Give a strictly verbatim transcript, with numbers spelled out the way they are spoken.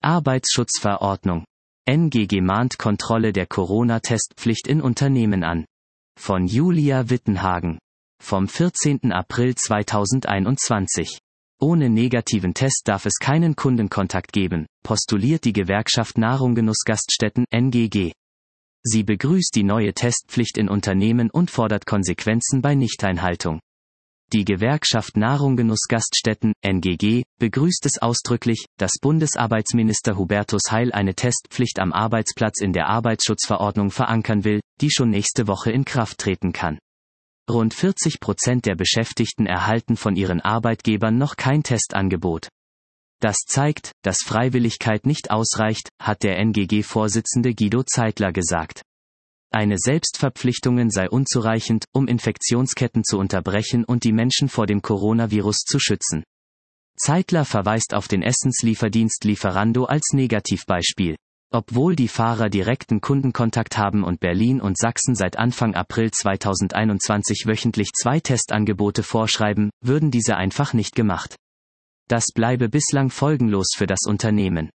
Arbeitsschutzverordnung. N G G mahnt Kontrolle der Corona-Testpflicht in Unternehmen an. Von Julia Wittenhagen. Vom vierzehnten April zweitausendeinundzwanzig. Ohne negativen Test darf es keinen Kundenkontakt geben, postuliert die Gewerkschaft Nahrung-Genuss-Gaststätten N G G. Sie begrüßt die neue Testpflicht in Unternehmen und fordert Konsequenzen bei Nichteinhaltung. Die Gewerkschaft Nahrung-Genuss-Gaststätten N G G begrüßt es ausdrücklich, dass Bundesarbeitsminister Hubertus Heil eine Testpflicht am Arbeitsplatz in der Arbeitsschutzverordnung verankern will, die schon nächste Woche in Kraft treten kann. Rund vierzig Prozent der Beschäftigten erhalten von ihren Arbeitgebern noch kein Testangebot. Das zeigt, dass Freiwilligkeit nicht ausreicht, hat der N G G-Vorsitzende Guido Zeitler gesagt. Eine Selbstverpflichtungen sei unzureichend, um Infektionsketten zu unterbrechen und die Menschen vor dem Coronavirus zu schützen. Zeitler verweist auf den Essenslieferdienst Lieferando als Negativbeispiel. Obwohl die Fahrer direkten Kundenkontakt haben und Berlin und Sachsen seit Anfang April zweitausendeinundzwanzig wöchentlich zwei Testangebote vorschreiben, würden diese einfach nicht gemacht. Das bleibe bislang folgenlos für das Unternehmen.